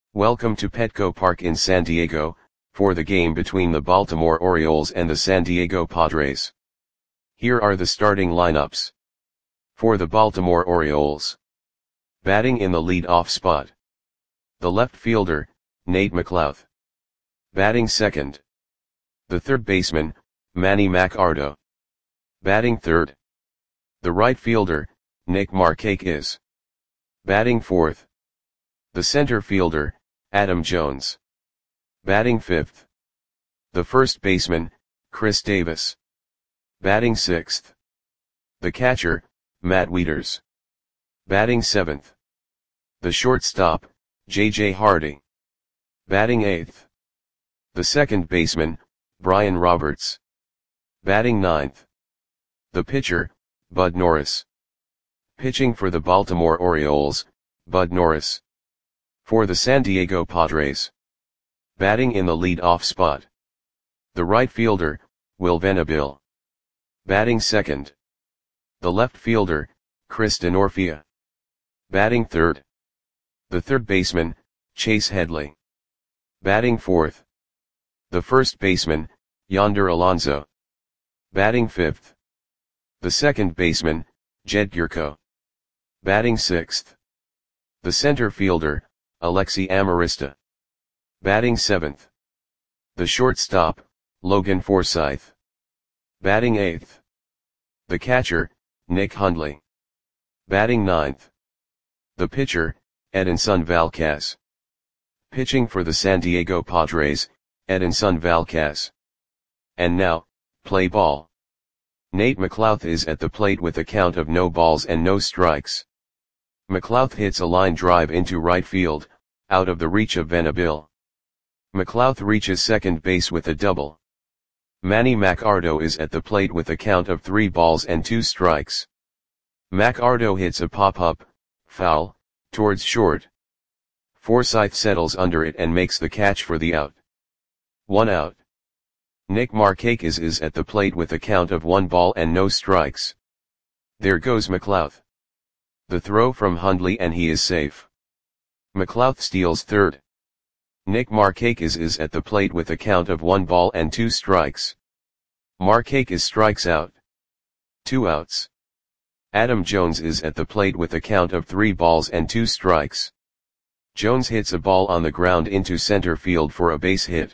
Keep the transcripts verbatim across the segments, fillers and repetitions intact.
Welcome to Petco Park in San Diego, for the game between the Baltimore Orioles and the San Diego Padres. Here are the starting lineups. For the Baltimore Orioles. Batting in the lead-off spot. The left fielder, Nate McLouth. Batting second. The third baseman, Manny Machado. Batting third. The right fielder, Nick Markakis. Batting fourth. The center fielder, Adam Jones. Batting fifth. The first baseman, Chris Davis. Batting sixth. The catcher, Matt Wieters. Batting seventh. The shortstop, J J Hardy. Batting eighth. The second baseman, Brian Roberts. Batting ninth. The pitcher, Bud Norris. Pitching for the Baltimore Orioles, Bud Norris. For the San Diego Padres. Batting in the lead-off spot. The right fielder, Will Venable. Batting second. The left fielder, Chris Denorfia. Batting third. The third baseman, Chase Headley. Batting fourth. The first baseman, Yonder Alonso. Batting fifth. The second baseman, Jed Gyorko. Batting sixth. The center fielder, Alexi Amarista. Batting seventh. The shortstop, Logan Forsythe. Batting eighth. The catcher, Nick Hundley. Batting ninth. The pitcher, Edinson Valquez. Pitching for the San Diego Padres, Edinson Valquez. And now, play ball. Nate McLouth is at the plate with a count of no balls and no strikes. McLouth hits a line drive into right field, out of the reach of Venable. McLouth reaches second base with a double. Manny Machado is at the plate with a count of three balls and two strikes. Machado hits a pop-up, foul, towards short. Forsythe settles under it and makes the catch for the out. One out. Nick Markakis is at the plate with a count of one ball and no strikes. There goes McLouth. The throw from Hundley and he is safe. McLouth steals third. Nick Markakis is at the plate with a count of one ball and two strikes. Markakis strikes out. Two outs. Adam Jones is at the plate with a count of three balls and two strikes. Jones hits a ball on the ground into center field for a base hit.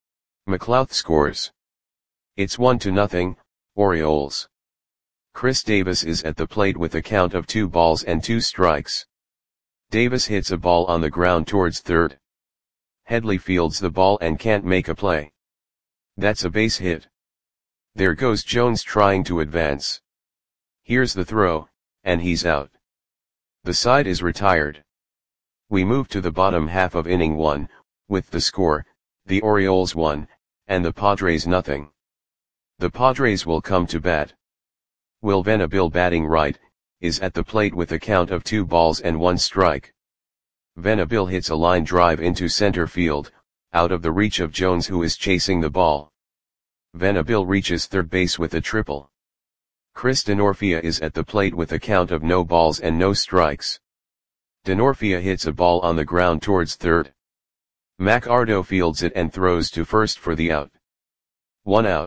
McLouth scores. It's one to nothing, Orioles. Chris Davis is at the plate with a count of two balls and two strikes. Davis hits a ball on the ground towards third. Headley fields the ball and can't make a play. That's a base hit. There goes Jones trying to advance. Here's the throw, and he's out. The side is retired. We move to the bottom half of inning one, with the score, the Orioles one, and the Padres nothing. The Padres will come to bat. Will Venable, batting right, is at the plate with a count of two balls and one strike. Venable hits a line drive into center field, out of the reach of Jones who is chasing the ball. Venable reaches third base with a triple. Chris Denorfia is at the plate with a count of no balls and no strikes. Denorfia hits a ball on the ground towards third. Machado fields it and throws to first for the out. One out.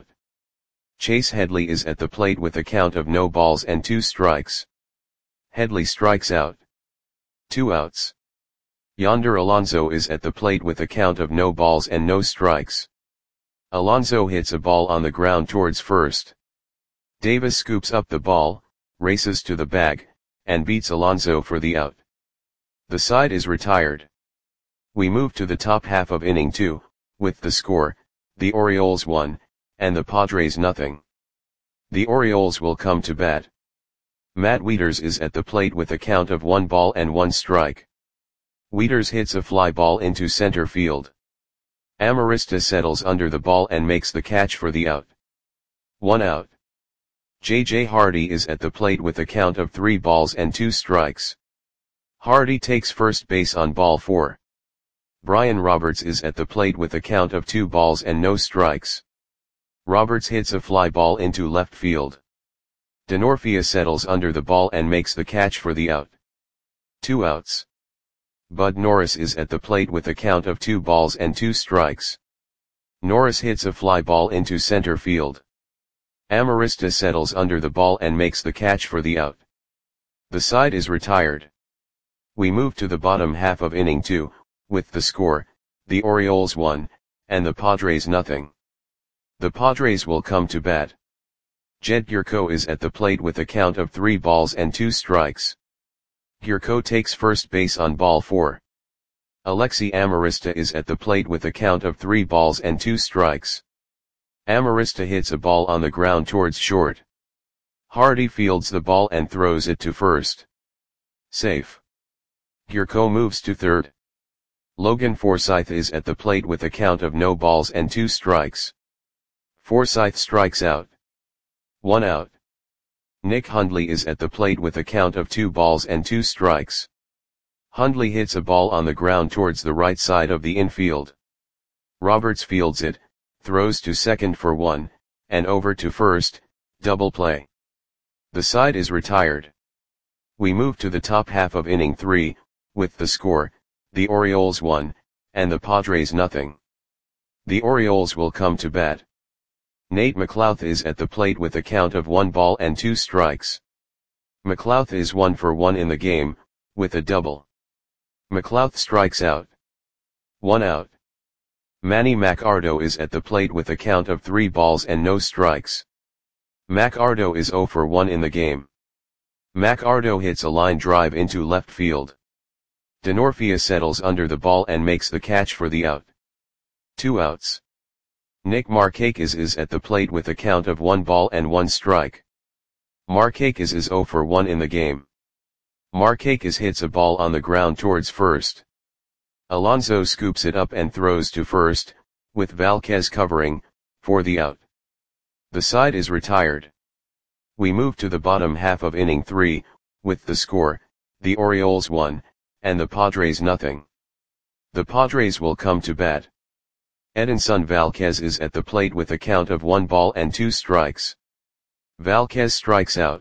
Chase Headley is at the plate with a count of no balls and two strikes. Headley strikes out. Two outs. Yonder Alonso is at the plate with a count of no balls and no strikes. Alonso hits a ball on the ground towards first. Davis scoops up the ball, races to the bag, and beats Alonso for the out. The side is retired. We move to the top half of inning two, with the score, the Orioles one, and the Padres nothing. The Orioles will come to bat. Matt Wieters is at the plate with a count of one ball and one strike. Wieters hits a fly ball into center field. Amarista settles under the ball and makes the catch for the out. One out. J J Hardy is at the plate with a count of three balls and two strikes. Hardy takes first base on ball four. Brian Roberts is at the plate with a count of two balls and no strikes. Roberts hits a fly ball into left field. Denorfia settles under the ball and makes the catch for the out. Two outs. Bud Norris is at the plate with a count of two balls and two strikes. Norris hits a fly ball into center field. Amarista settles under the ball and makes the catch for the out. The side is retired. We move to the bottom half of inning two, with the score, the Orioles one, and the Padres nothing. The Padres will come to bat. Jed Gyorko is at the plate with a count of three balls and two strikes. Gyorko takes first base on ball four. Alexi Amarista is at the plate with a count of three balls and two strikes. Amarista hits a ball on the ground towards short. Hardy fields the ball and throws it to first. Safe. Gyorko moves to third. Logan Forsythe is at the plate with a count of no balls and two strikes. Forsythe strikes out. One out. Nick Hundley is at the plate with a count of two balls and two strikes. Hundley hits a ball on the ground towards the right side of the infield. Roberts fields it, throws to second for one, and over to first, double play. The side is retired. We move to the top half of inning three, with the score, the Orioles one, and the Padres nothing. The Orioles will come to bat. Nate McLouth is at the plate with a count of one ball and two strikes. McLouth is one for one in the game, with a double. McLouth strikes out. One out. Manny Macardo is at the plate with a count of three balls and no strikes. Macardo is zero for one in the game. Macardo hits a line drive into left field. Denorfia settles under the ball and makes the catch for the out. Two outs. Nick Markakis is at the plate with a count of one ball and one strike. Markakis is zero for one in the game. Markakis hits a ball on the ground towards first. Alonso scoops it up and throws to first, with Valquez covering, for the out. The side is retired. We move to the bottom half of inning three, with the score, the Orioles one, and the Padres nothing. The Padres will come to bat. Edinson Valquez is at the plate with a count of one ball and two strikes. Valquez strikes out.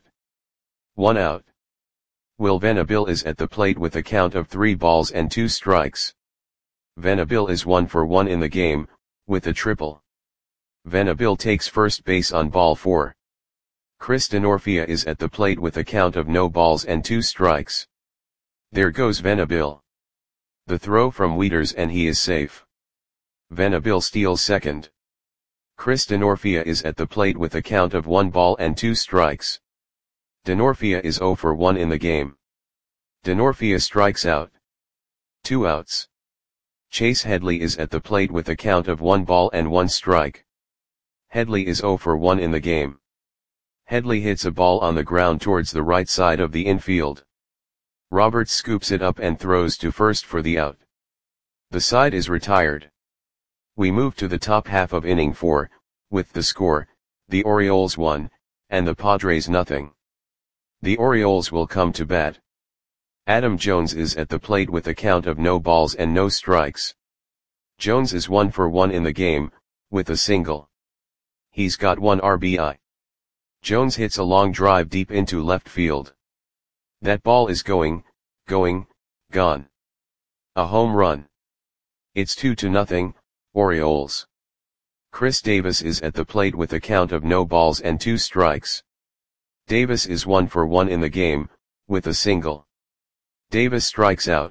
One out. Will Venable is at the plate with a count of three balls and two strikes. Venable is one for one in the game, with a triple. Venable takes first base on ball four. Chris Denorfia is at the plate with a count of no balls and two strikes. There goes Venable. The throw from Wieters and he is safe. Venable steals second. Chris Denorfia is at the plate with a count of one ball and two strikes. Denorfia is zero for one in the game. Denorfia strikes out. Two outs. Chase Headley is at the plate with a count of one ball and one strike. Headley is zero for one in the game. Headley hits a ball on the ground towards the right side of the infield. Roberts scoops it up and throws to first for the out. The side is retired. We move to the top half of inning four, with the score, the Orioles one, and the Padres nothing. The Orioles will come to bat. Adam Jones is at the plate with a count of no balls and no strikes. Jones is one for one in the game, with a single. He's got one R B I. Jones hits a long drive deep into left field. That ball is going, going, gone. A home run. It's two to nothing, Orioles. Chris Davis is at the plate with a count of no balls and two strikes. Davis is one for one in the game, with a single. Davis strikes out.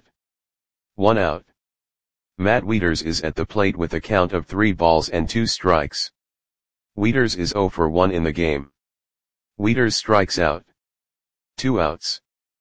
One out. Matt Wieters is at the plate with a count of three balls and two strikes. Wieters is zero for one in the game. Wieters strikes out. Two outs.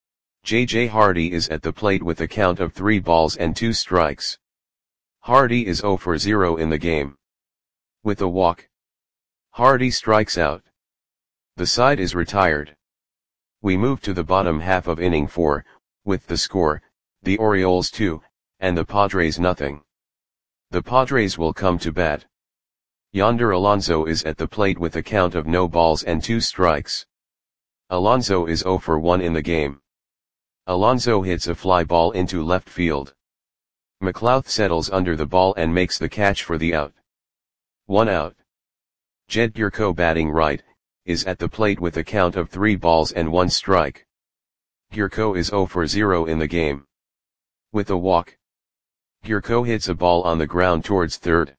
J J Hardy is at the plate with a count of three balls and two strikes. Hardy is zero for zero in the game. With a walk. Hardy strikes out. The side is retired. We move to the bottom half of inning four, with the score, the Orioles two, and the Padres nothing. The Padres will come to bat. Yonder Alonso is at the plate with a count of no balls and two strikes. Alonso is zero for one in the game. Alonso hits a fly ball into left field. McLouth settles under the ball and makes the catch for the out. One out. Jed Gyorko, batting right, is at the plate with a count of three balls and one strike. Gyorko is zero for zero in the game. With a walk, Gyorko hits a ball on the ground towards third.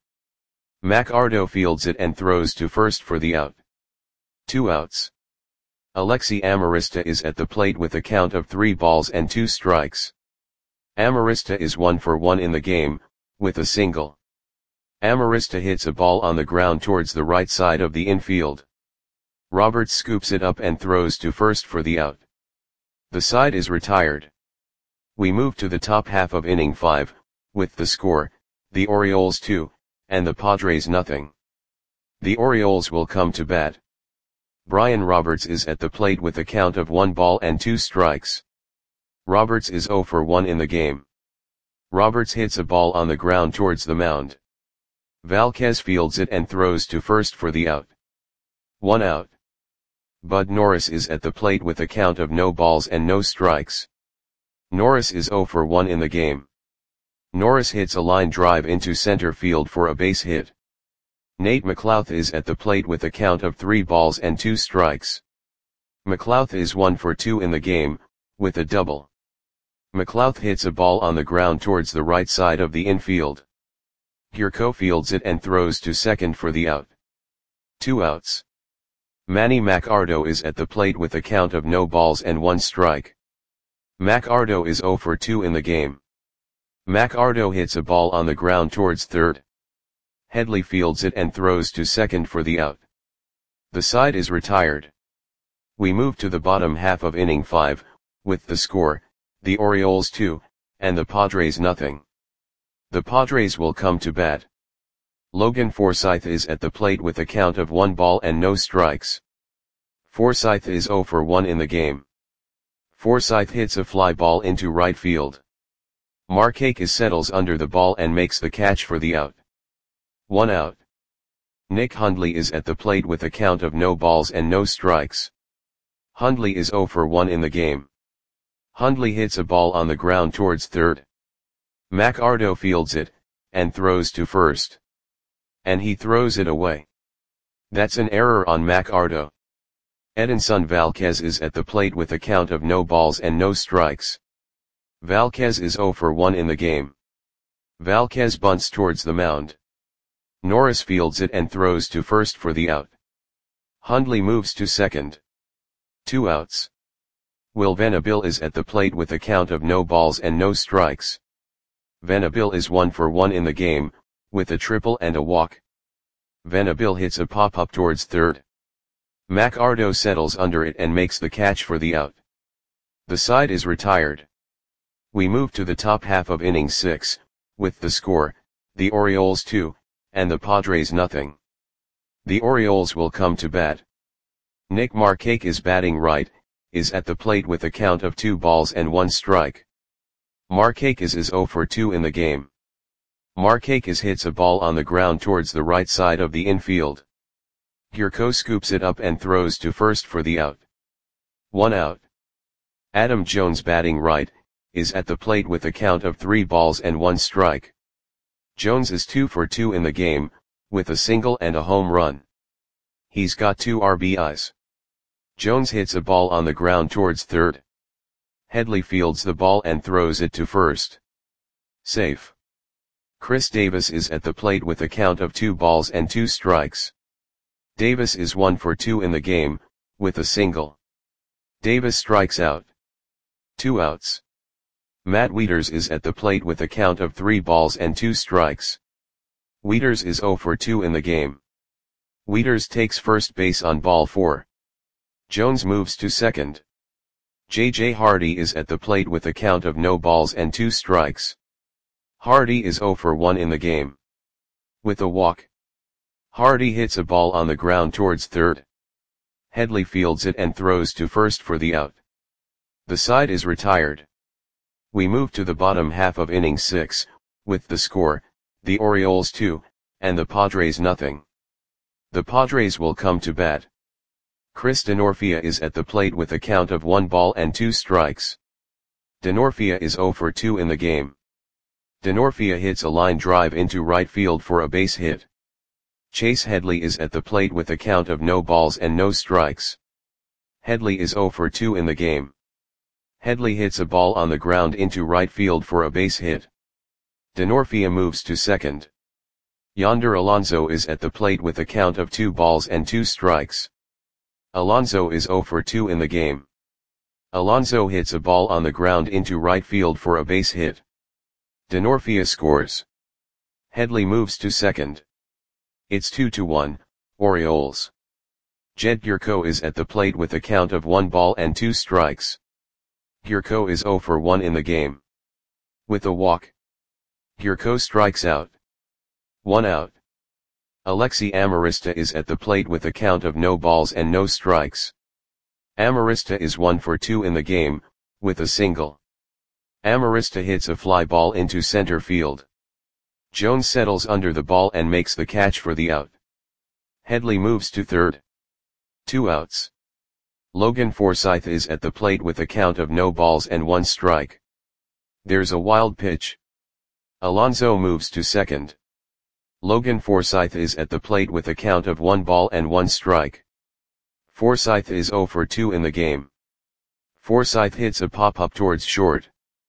McArdo fields it and throws to first for the out. Two outs. Alexi Amarista is at the plate with a count of three balls and two strikes. Amarista is one for one in the game, with a single. Amarista hits a ball on the ground towards the right side of the infield. Roberts scoops it up and throws to first for the out. The side is retired. We move to the top half of inning five, with the score, the Orioles two, and the Padres nothing. The Orioles will come to bat. Brian Roberts is at the plate with a count of one ball and two strikes. Roberts is zero for one in the game. Roberts hits a ball on the ground towards the mound. Valquez fields it and throws to first for the out. One out. Bud Norris is at the plate with a count of no balls and no strikes. Norris is zero for one in the game. Norris hits a line drive into center field for a base hit. Nate McLouth is at the plate with a count of three balls and two strikes. McLouth is one for two in the game, with a double. McLouth hits a ball on the ground towards the right side of the infield. Gyorko fields it and throws to second for the out. Two outs. Manny McArdo is at the plate with a count of no balls and one strike. McArdo is zero for two in the game. McArdo hits a ball on the ground towards third. Headley fields it and throws to second for the out. The side is retired. We move to the bottom half of inning five, with the score, the Orioles two, and the Padres nothing. The Padres will come to bat. Logan Forsythe is at the plate with a count of one ball and no strikes. Forsythe is zero for one in the game. Forsythe hits a fly ball into right field. Markakis settles under the ball and makes the catch for the out. One out. Nick Hundley is at the plate with a count of no balls and no strikes. Hundley is zero for one in the game. Hundley hits a ball on the ground towards third. McArdo fields it, and throws to first. And he throws it away. That's an error on McArdo. Edinson Valquez is at the plate with a count of no balls and no strikes. Valquez is zero for one in the game. Valquez bunts towards the mound. Norris fields it and throws to first for the out. Hundley moves to second. Two outs. Will Venable is at the plate with a count of no balls and no strikes. Venable is one for one in the game, with a triple and a walk. Venable hits a pop-up towards third. McArdo settles under it and makes the catch for the out. The side is retired. We move to the top half of inning six, with the score, the Orioles two, and the Padres nothing. The Orioles will come to bat. Nick Markakis is batting right, is at the plate with a count of two balls and one strike. Markakis is zero for two in the game. Markakis hits a ball on the ground towards the right side of the infield. Gyorko scoops it up and throws to first for the out. One out. Adam Jones batting right, is at the plate with a count of three balls and one strike. Jones is two for two in the game, with a single and a home run. He's got two R B Is. Jones hits a ball on the ground towards third. Headley fields the ball and throws it to first. Safe. Chris Davis is at the plate with a count of two balls and two strikes. Davis is one for two in the game, with a single. Davis strikes out. Two outs. Matt Wieters is at the plate with a count of three balls and two strikes. Wieters is zero for two in the game. Wieters takes first base on ball four. Jones moves to second. J J Hardy is at the plate with a count of no balls and two strikes. Hardy is zero for one in the game. With a walk, Hardy hits a ball on the ground towards third. Headley fields it and throws to first for the out. The side is retired. We move to the bottom half of inning six, with the score, the Orioles two, and the Padres nothing. The Padres will come to bat. Chris Denorfia is at the plate with a count of one ball and two strikes. Denorfia is zero for two in the game. Denorfia hits a line drive into right field for a base hit. Chase Headley is at the plate with a count of no balls and no strikes. Headley is zero for two in the game. Headley hits a ball on the ground into right field for a base hit. Denorfia moves to second. Yonder Alonso is at the plate with a count of two balls and two strikes. Alonso is zero for two in the game. Alonso hits a ball on the ground into right field for a base hit. Denorfia scores. Headley moves to second. It's two to one, Orioles. Jed Gyorko is at the plate with a count of one ball and two strikes. Gyorko is zero for one in the game. With a walk, Gyorko strikes out. One out. Alexi Amarista is at the plate with a count of no balls and no strikes. Amarista is one for two in the game, with a single. Amarista hits a fly ball into center field. Jones settles under the ball and makes the catch for the out. Headley moves to third. Two outs. Logan Forsythe is at the plate with a count of no balls and one strike. There's a wild pitch. Alonso moves to second. Logan Forsythe is at the plate with a count of one ball and one strike. Forsythe is zero for two in the game. Forsythe hits a pop-up towards short.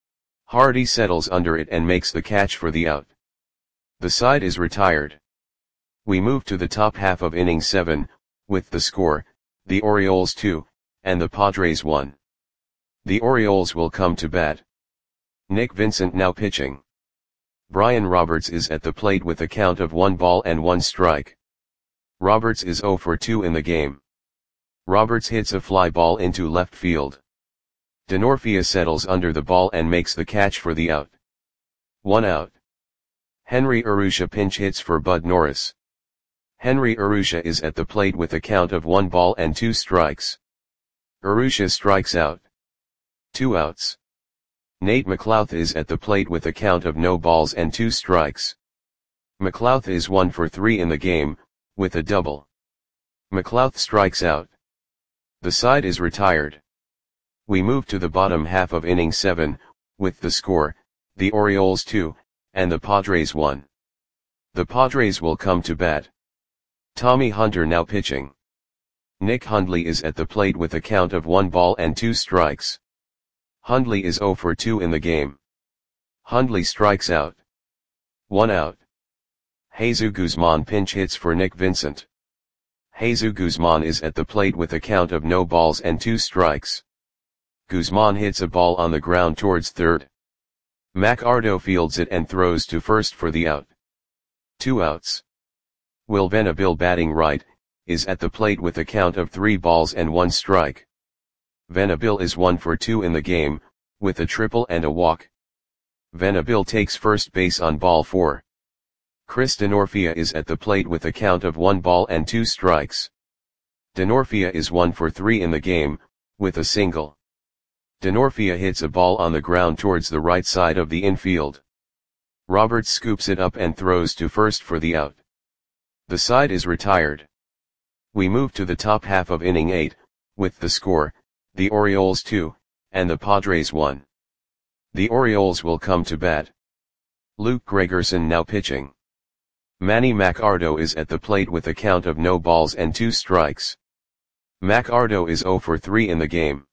Hardy settles under it and makes the catch for the out. The side is retired. We move to the top half of inning seven, with the score, the Orioles two, and the Padres one. The Orioles will come to bat. Nick Vincent now pitching. Brian Roberts is at the plate with a count of one ball and one strike. Roberts is zero for two in the game. Roberts hits a fly ball into left field. Denorfia settles under the ball and makes the catch for the out. One out. Henry Urrutia pinch hits for Bud Norris. Henry Urrutia is at the plate with a count of one ball and two strikes. Urrutia strikes out. Two outs. Nate McLouth is at the plate with a count of no balls and two strikes. McLouth is one for three in the game, with a double. McLouth strikes out. The side is retired. We move to the bottom half of inning seven, with the score, the Orioles two, and the Padres one. The Padres will come to bat. Tommy Hunter now pitching. Nick Hundley is at the plate with a count of one ball and two strikes. Hundley is zero for two in the game. Hundley strikes out. One out. Jesus Guzman pinch hits for Nick Vincent. Jesus Guzman is at the plate with a count of no balls and two strikes. Guzman hits a ball on the ground towards third. McArdo fields it and throws to first for the out. Two outs. Will Venable, batting right, is at the plate with a count of three balls and one strike. Venable is one for two in the game, with a triple and a walk. Venable takes first base on ball four. Chris Denorfia is at the plate with a count of one ball and two strikes. Denorfia is one for three in the game, with a single. Denorfia hits a ball on the ground towards the right side of the infield. Roberts scoops it up and throws to first for the out. The side is retired. We move to the top half of inning eight, with the score, the Orioles two, and the Padres one. The Orioles will come to bat. Luke Gregerson now pitching. Manny McArdo is at the plate with a count of no balls and two strikes. McArdo is zero for three in the game.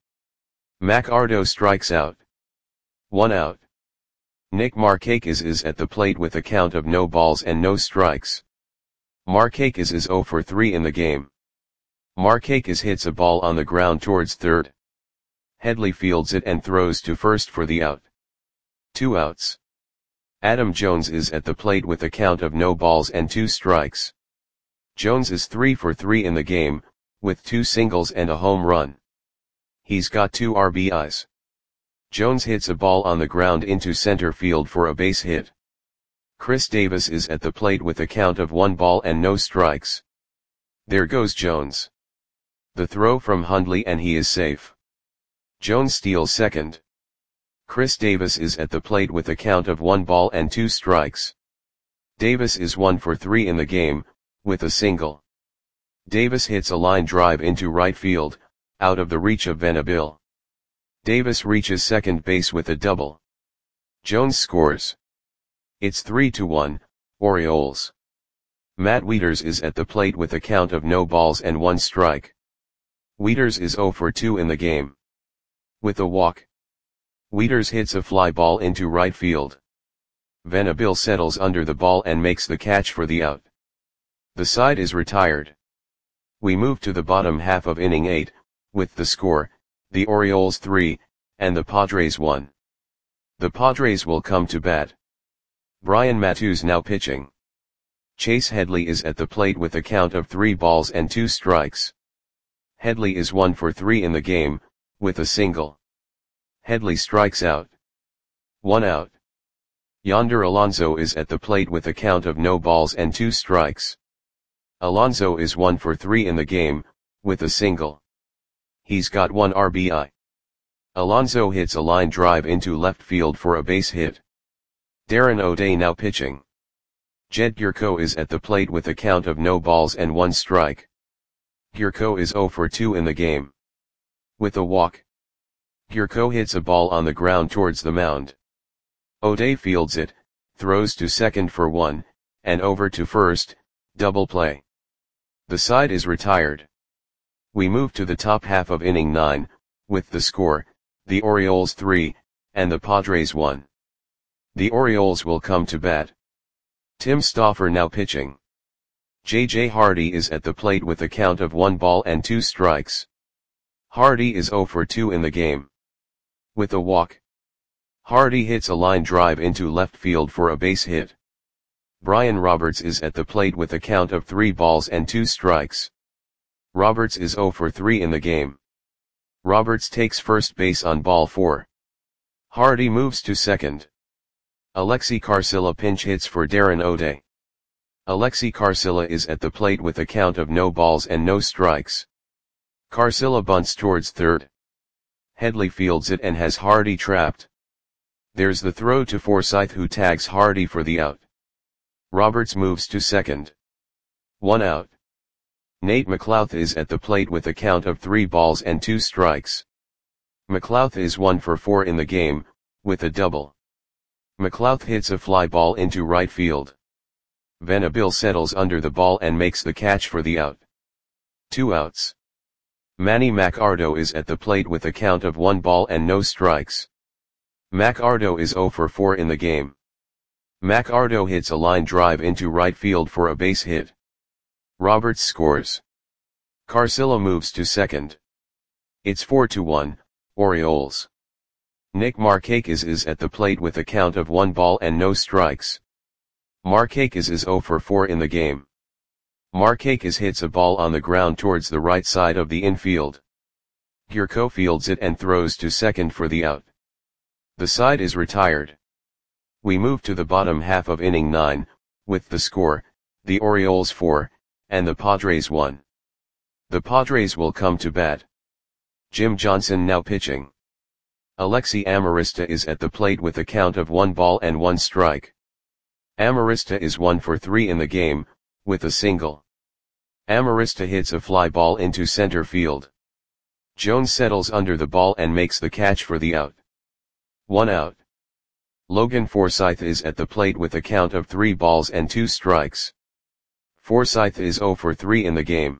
McArdo strikes out. One out. Nick Markakis is at the plate with a count of no balls and no strikes. Markakis is zero for three in the game. Markakis hits a ball on the ground towards third. Headley fields it and throws to first for the out. Two outs. Adam Jones is at the plate with a count of no balls and two strikes. Jones is three for three in the game, with two singles and a home run. He's got two R B Is. Jones hits a ball on the ground into center field for a base hit. Chris Davis is at the plate with a count of one ball and no strikes. There goes Jones. The throw from Hundley and he is safe. Jones steals second. Chris Davis is at the plate with a count of one ball and two strikes. Davis is one for three in the game, with a single. Davis hits a line drive into right field, out of the reach of Venable. Davis reaches second base with a double. Jones scores. It's three to one, Orioles. Matt Wieters is at the plate with a count of no balls and one strike. Wieters is zero for two in the game. With a walk, Wieters hits a fly ball into right field. Venable settles under the ball and makes the catch for the out. The side is retired. We move to the bottom half of inning eight, with the score, the Orioles three, and the Padres one. The Padres will come to bat. Brian Matusz now pitching. Chase Headley is at the plate with a count of three balls and two strikes. Headley is one for three in the game, with a single. Headley strikes out. One out. Yonder Alonso is at the plate with a count of no balls and two strikes. Alonso is one for three in the game, with a single. He's got one R B I. Alonso hits a line drive into left field for a base hit. Darren O'Day now pitching. Jed Gyorko is at the plate with a count of no balls and one strike. Gyorko is zero for two in the game. With a walk. Gyorko hits a ball on the ground towards the mound. O'Day fields it, throws to second for one, and over to first, double play. The side is retired. We move to the top half of inning nine, with the score, the Orioles three, and the Padres one. The Orioles will come to bat. Tim Stauffer now pitching. J J Hardy is at the plate with a count of one ball and two strikes. Hardy is zero for two in the game. With a walk. Hardy hits a line drive into left field for a base hit. Brian Roberts is at the plate with a count of three balls and two strikes. Roberts is zero for three in the game. Roberts takes first base on ball four. Hardy moves to second. Alexi Carcilla pinch hits for Darren O'Day. Alexi Carcilla is at the plate with a count of no balls and no strikes. Carcilla bunts towards third. Headley fields it and has Hardy trapped. There's the throw to Forsythe, who tags Hardy for the out. Roberts moves to second. One out. Nate McLouth is at the plate with a count of three balls and two strikes. McLouth is one for four in the game, with a double. McLouth hits a fly ball into right field. Venable settles under the ball and makes the catch for the out. Two outs. Manny Machado is at the plate with a count of one ball and no strikes. Machado is zero for four in the game. Machado hits a line drive into right field for a base hit. Roberts scores. Carcilla moves to second. It's four to one, Orioles. Nick Markakis is at the plate with a count of one ball and no strikes. Markakis is zero for four in the game. Markakis hits a ball on the ground towards the right side of the infield. Gyorko fields it and throws to second for the out. The side is retired. We move to the bottom half of inning nine, with the score, the Orioles four, and the Padres one. The Padres will come to bat. Jim Johnson now pitching. Alexi Amarista is at the plate with a count of one ball and one strike. Amarista is one for three in the game, with a single. Amarista hits a fly ball into center field. Jones settles under the ball and makes the catch for the out. One out. Logan Forsythe is at the plate with a count of three balls and two strikes. Forsythe is zero for three in the game.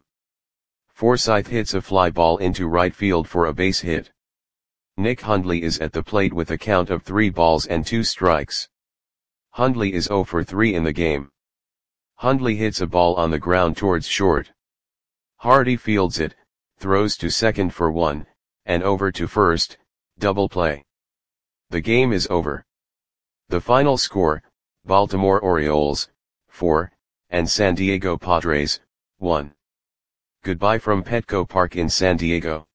Forsythe hits a fly ball into right field for a base hit. Nick Hundley is at the plate with a count of three balls and two strikes. Hundley is zero for three in the game. Hundley hits a ball on the ground towards short. Hardy fields it, throws to second for one, and over to first, double play. The game is over. The final score, Baltimore Orioles, four, and San Diego Padres, one. Goodbye from Petco Park in San Diego.